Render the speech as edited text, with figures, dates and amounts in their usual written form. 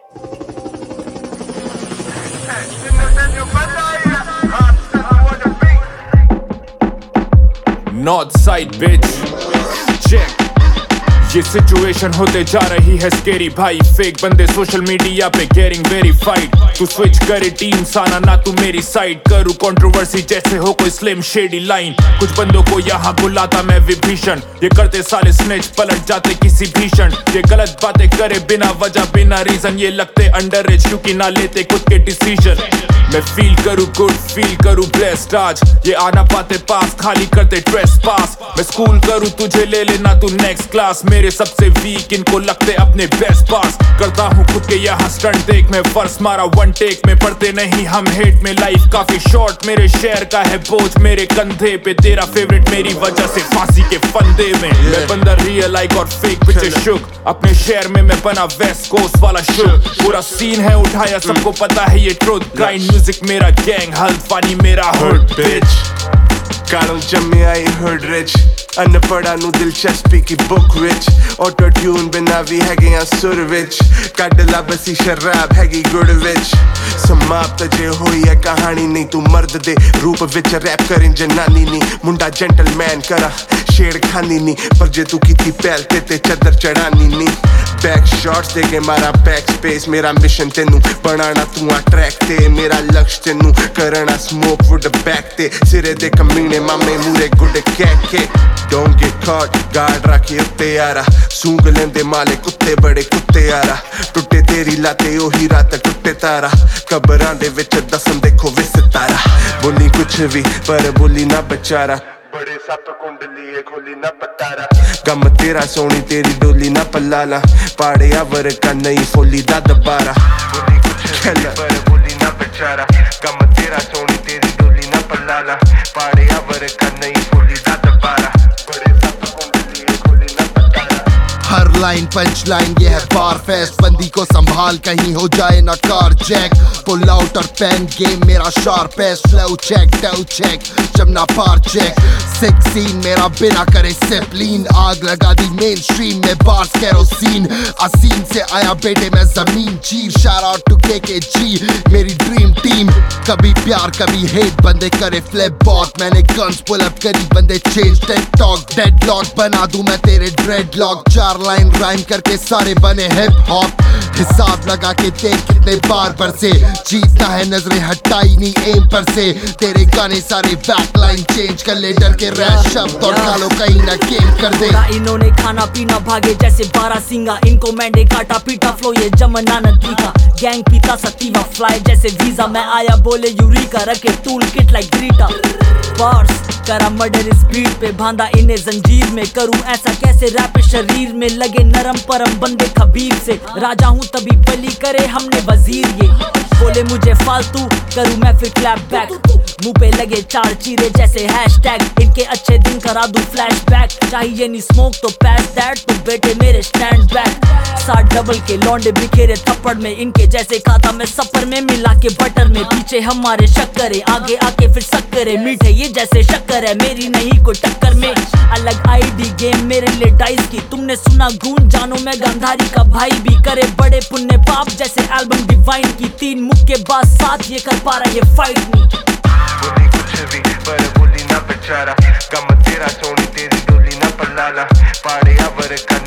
North side bitch check ये situation होते जा रही है स्केरी भाई फेक बंदे सोशल मीडिया पे गेटिंग वेरीफाइड तू स्विच करे टीम साना ना तू मेरी साइड करूँ कंट्रोवर्सी जैसे हो कोई स्लिम शेडी लाइन कुछ बंदों को यहाँ बुलाता मैं विभीषण ये करते साले स्नेच पलट जाते किसी भीषण ये गलत बातें करे बिना वजह बिना रीजन ये लगते अंडरएज क्योंकि ना लेते खुद के डिसीजन मैं फील करूँ गुड फील करूँ ब्लेस्ड आज ये आना पाते पास खाली करते ट्रेस पास मैं स्कूल करूँ तुझे ले लेना तू नेक्स्ट क्लास मेरे सबसे वीक इनको लगते अपने बेस्ट पास करता हूँ खुद के यहाँ स्टंट देख मैं वर्स मारा वन टेक में पढ़ते नहीं हम हेट में लाइफ काफी शॉर्ट मेरे शहर का है बोझ मेरे कंधे पे तेरा फेवरेट मेरी वजह से फांसी के फंदे में मैं बंदा रियल लाइक और फेक पिक्चर शुक अपने शहर में मैं बना वेस्ट कोस्ट वाला शुक पूरा सीन है उठाया सबको पता है ये ट्रुथ ग्राइंड म्यूजिक मेरा गैंग हल्फानी मेरा हुड बिच कालों जम्मे आई हर्ड रिच अनपढ़ा नू दिलचस्पी की बुक विच ऑटो ट्यून बिना भी हैगे आ सुर विच काडला बसी शराब हैगी गुड़ विच समाप्त जे होई है कहानी नहीं तू मर्द दे रूप विच रैप करें जनानी नहीं मुंडा जेंटलमैन करा शेर खानी नहीं पर जे तू की पैल ते चदर चढ़ानी नहीं बैक शॉट्स दे के मारा बैक स्पेस मेरा मिशन तेनू बनाना तू आ ट्रैक ते मेरा लक्ष्य तेनू करना स्मोक वुड बैक ते सिरे दे कमीने मामे मुरे गुड कैक के Don't get caught, गार्ड रखी उत्ते यारा सूंघ लेंदे माले कुत्ते बड़े कुत्ते यारा टुटे तेरी लाते ओही रात टुटे तारा कबरां दे विच दसन देखो विस तारा बोली कुछ भी पर बोली ना बेचारा बड़े सप कुंडली खोली ना पतारा गम तेरा सोनी तेरी डोली ना पलाला पाड़े आवर का नहीं फोली दा दबारा बोली कुछ भी पर बोली ना बेचारा गम तेरा सोनी तेरी डोली ना पलाला पाड़े आवर का नहीं फोली दा दबारा हर लाइन पंच लाइन ये है बार फेस्ट बंदी को संभाल कहीं हो जाए ना कार जैक पुल आउट और पेन गेम मेरा शार्प है स्लो चेक डाउ चेक जब ना पार चेक 16 मेरा बिना करे सिपलीन आग लगा दी मेन स्ट्रीम में बार्स केरोसिन असीम से आया बेटे मैं जमीन चीर शाउट आउट टू केकेजी मेरी ड्रीम टीम कभी प्यार कभी हेट बंदे करे फ्लिप बॉट मैंने गन्स पुल अप करी बंदे चेंज टेक टॉक डेडलॉक बना दूं मैं तेरे ड्रेडलॉक चार लाइन राइम करके सारे बने हिप हॉप हिसाब लगा के देख कितने बार पर से जीतना है नजरें हटाई नहीं एम पर से तेरे गाने सारे बैक लाइन चेंज कर ले डर के रैप शब्द और गालों कहीं ना गेम कर दे इन्होंने खाना पीना भागे जैसे 12 सिंगा इनको मैंने काटा पीटा फ्लो ये जमना नदी का गैंग पीता सतीवा फ्लाई जैसे वीजा मैं आया बोले यूरिका रखे tool kit like Greta bars करा मर्डर इस बीट पे बांधा इन्हें जंजीर में करूं ऐसा कैसे रैप शरीर में लगे नरम परम बंदे खबीर से राजा हूं तभी बली करे हमने वजीर ये बोले मुझे फालतू करूं मैं फिर क्लैप बैक मुंह पे लगे चार चीरे जैसे हैशटैग इनके अच्छे दिन करा दूं फ्लैशबैक चाहिए नहीं स्मोक तो पैस दैट तो बेटे मेरे स्टैंड बैक 7 डबल के लौंडे बिखेरे थप्पड़ में इनके जैसे खाता मैं सफर में मिला के बटर में पीछे हमारे शक्करे आगे आके फिर शक्करे मीठे ये जैसे शक्कर है मेरी नहीं कोई टक्कर में अलग आईडी गेम मेरे लिए डाइस की तुमने सुना गूंज जानो मैं गंधारी का भाई भी करे बड़े पुण्य पाप जैसे एल्बम डिवाइन की 3 मुख के बाद 7 ये कर पा रहा ये फाइट नहीं बोली कुछ भी पर बोली ना बेचारा गम तेरा सोनी तेरी डोली ना पलाला पाड़े आवर का